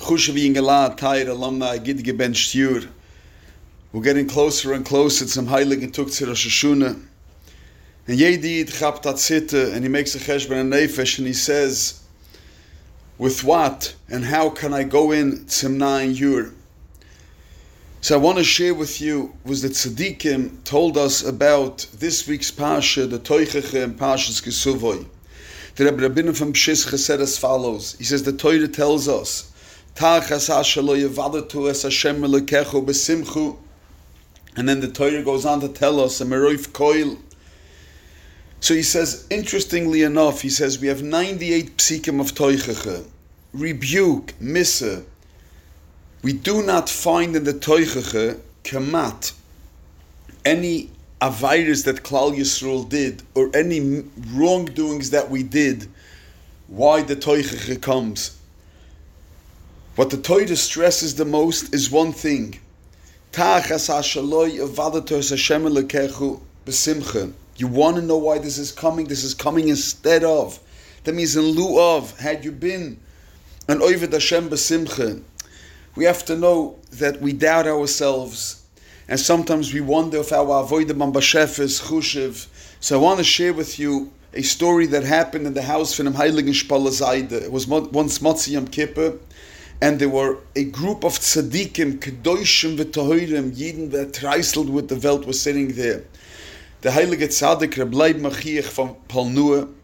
Chusha being a lot, tired alumni, Gid Geben Shtiur. We're getting closer and closer to some Heiligen Tug to Rosh Hashanah. And Yedid chapt at Sitte, and he makes a cheshbon and nefesh, and he says, with what and how can I go in Tzimna Yur? So I want to share with you was that Tzaddikim told us about this week's Parsha, the Toicheche and Parshas Kesuvoi. The Rebbe Rabbeinu from Pshischa said as follows. He says the Torah tells us, Tachas Ashalo Yevadatu Es Hashem Elokecho Besimchu. And then the Torah goes on to tell us, a Meroif Koil. So he says, interestingly enough, he says we have 98 psikim of Toicheche. Rebuke, Missa. We do not find in the Toicheche, Kamat, any avirus that Klal Yisrael did, or any wrongdoings that we did, why the Toicheche comes. What the Torah stresses the most is one thing. You want to know why this is coming? This is coming instead of. That means in lieu of. Had you been an Oved Hashem B'Simcha, we have to know that we doubt ourselves. And sometimes we wonder if our Avodah B'Shef is Chushev. So I want to share with you a story that happened in the house from Heiligen Shpala Zayde. It was once Motzi Yom Kippur. And there were a group of tzaddikim, kedoshim v'tohirim, Yidden that treiseled with the Welt was sitting there. The Heilige Tzaddik, Reb Leib Machiach from Palnua,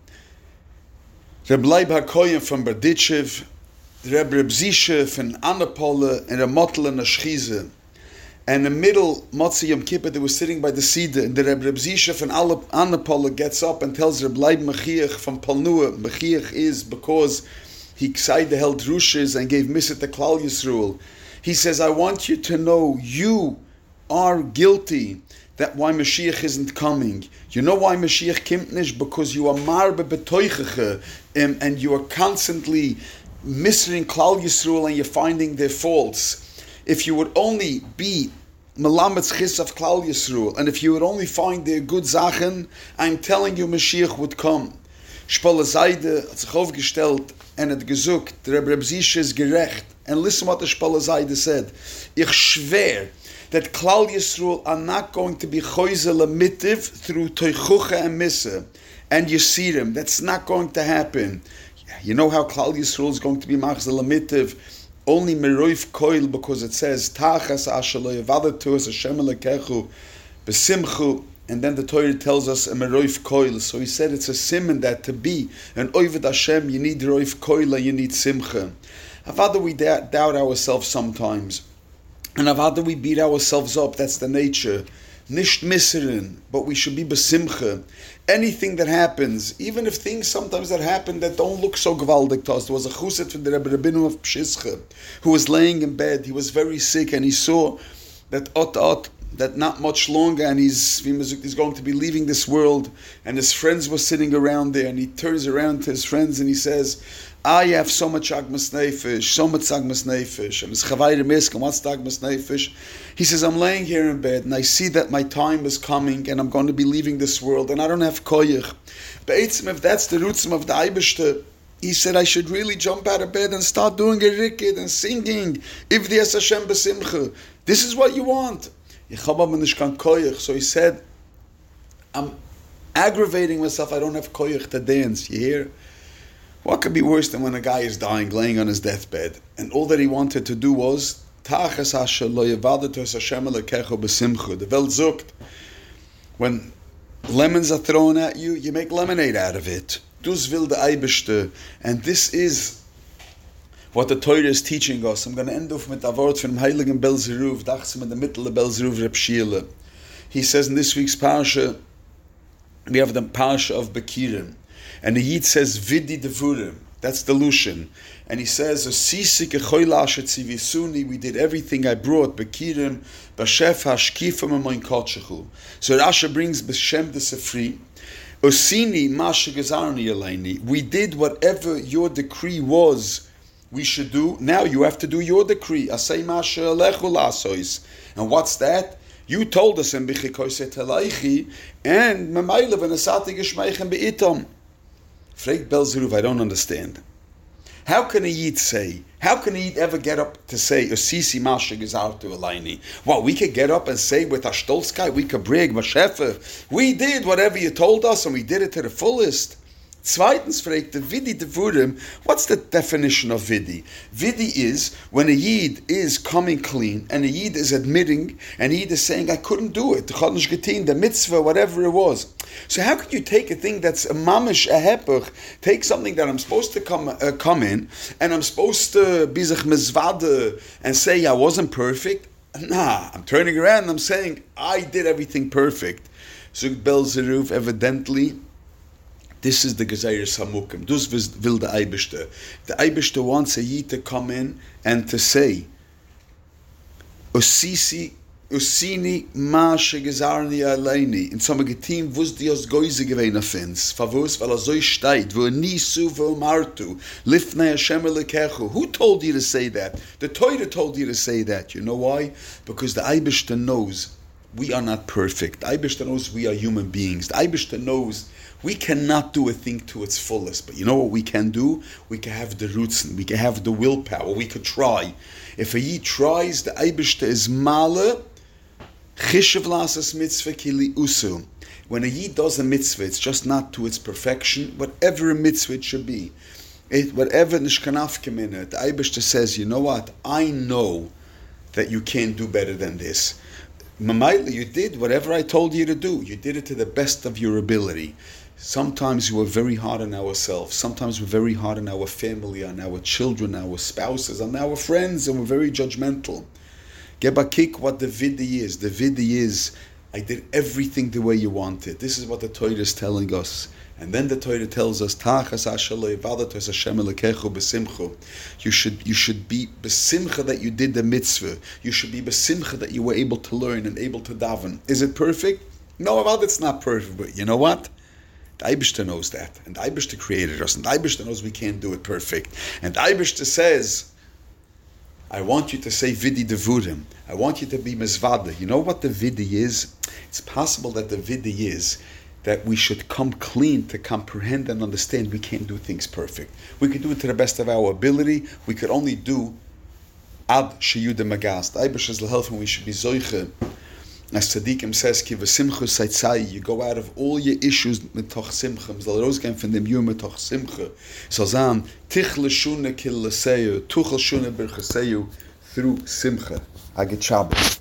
Reb Leib HaKoyim from Berditchev, Reb Zisha from Annapolle, and Reb Motel and Ashchize. And in the middle, Motzi Yom Kippur, they were sitting by the Sida, and the Reb Zisha from Annapolle gets up and tells Reb Leib Machiach from Palnua, Machiach is because he held rushes and gave Misa to Klal Yisrael. He says, I want you to know you are guilty that why Mashiach isn't coming. You know why Mashiach kimmt nicht? Because you are marbe betoicheche and you are constantly misreading Klal Yisrael and you're finding their faults. If you would only be Melamed Chis of Klal Yisrael and if you would only find their good Sachen, I'm telling you Mashiach would come. Shpala Zayde hat sich aufgestellt and hat gesucht, der Reb Zisha is gerecht. And listen what the Shpala Zayde said. Ich schwör that Klal Yisrael are not going to be choize lemitiv through Toichucha and Misa and Yesirim. That's not going to happen. You know how Klal Yisrael is going to be machze lemitiv? Only Meroif Koil, because it says, Tachas Ashalo Yevadatu Es Hashem Elokechu Besimchu. And then the Torah tells us a Meroif Koil. So he said it's a simon that to be an Oved Hashem, you need Roif Koil and you need Simcha. How do we doubt ourselves sometimes? And how do we beat ourselves up? That's the nature. Nicht misserin, but we should be besimcha. Anything that happens, even if things sometimes that happen that don't look so gewaldig to us. There was a chuset from the Rebbe Rabbeinu of Pshischa who was laying in bed. He was very sick and he saw that that not much longer, and he's going to be leaving this world, and his friends were sitting around there, and he turns around to his friends and he says, I have so much agmas nefesh, and his chavayre miskan, what's the agmas nefesh? He says, I'm laying here in bed, and I see that my time is coming, and I'm going to be leaving this world, and I don't have koyach. But if that's the roots of the Eibishter, he said, I should really jump out of bed and start doing a rikid and singing, if the Hashem besimcha. This is what you want. So he said, I'm aggravating myself, I don't have koyach to dance. You hear? What could be worse than when a guy is dying, laying on his deathbed, and all that he wanted to do was, the Welt sucht, when lemons are thrown at you, you make lemonade out of it. Dus will the Eibishter, and this is what the Torah is teaching us. I'm going to end off with a word from Heiligen Bel Zeruv, dachsim in the middle of Bel Zeruv Reb Shila. He says in this week's Parsha, we have the Parsha of Bekirim. And the Yid says, Vidi Devurim. That's the Lushan. And he says, we did everything I brought, Bekirim, Bashef Hashkifim and Moin Kotchechu. So Rasha brings B'Shem the Sefri, Osini Masha Gezarni Yelaini. We did whatever your decree was we should do. Now you have to do your decree. Asay Masha Alechu Lasois. And what's that? You told us in Bichikoyse Telaichi and Memaylev and Asati Geshmeichen Beitom. Fregt Bel Zeruv, I don't understand. How can a Yid say, how can a Yid ever get up to say, Osisi Mashig is out to Elaini? Well, we could get up and say with our Stolzkeit, we could bring Mashefer, we did whatever you told us and we did it to the fullest. Zweitens fragt the Vidi Devurim, what's the definition of Vidi? Vidi is when a Yid is coming clean and a Yid is admitting and a Yid is saying, I couldn't do it, the mitzvah, whatever it was. So how could you take a thing that's a mamish, a hepech, take something that I'm supposed to come in and I'm supposed to be zich mizvade and say I wasn't perfect? Nah, I'm turning around and I'm saying I did everything perfect. Zug Bel Zeruv, evidently, this is the Gezeir Samukim. Dus will the Eibishter. The Eibishter wants a Yid to come in and to say, Usini Mashe Gezarni Aleini. In some Getim wus die aus Geuse gewähne fins. Favus, weil so steht, wo nisu wo martu, lifnei Hashem elekechu. Who told you to say that? The Torah told you to say that. You know why? Because the Eibishter knows we are not perfect. The Eibishter knows we are human beings. The Eibishter knows we cannot do a thing to its fullest, but you know what we can do? We can have the roots, we can have the willpower, we could try. If a Yid tries, the Eibishter is male, chishev lasas mitzvah kili usu. When a Yid does a mitzvah, it's just not to its perfection, whatever a mitzvah it should be. Whatever nishkanafkim in it, the Eibishter says, you know what? I know that you can't do better than this. Mamaila, you did whatever I told you to do. You did it to the best of your ability. Sometimes we were very hard on ourselves. Sometimes we're very hard on our family, on our children, our spouses, on our friends, and we're very judgmental. Gebakik, what the vidi is. The vidi is, I did everything the way you wanted. This is what the Torah is telling us. And then the Torah tells us, you should be besimcha that you did the mitzvah. You should be besimcha that you were able to learn and able to daven. Is it perfect? No, well, it's not perfect. But you know what? The Eibishter knows that. And the Eibishter created us. And the Eibishter knows we can't do it perfect. And the Eibishter says, I want you to say Vidi Devurim. I want you to be mizvada. You know what the Vidi is? It's possible that the Vidi is that we should come clean to comprehend and understand we can't do things perfect. We could do it to the best of our ability. We could only do ad sheyude magas. The Eibishter is l'helfen, we should be zoiche. As Tzadikim says, ki v'simcha saitzai, you go out of all your issues mitoch simcha. M'zal rausgehen von dem Yom mitoch simcha. So zan, tich l'shune kil l'seyu, tuchel shune birchaseyu, through simcha. Agit Shabbos.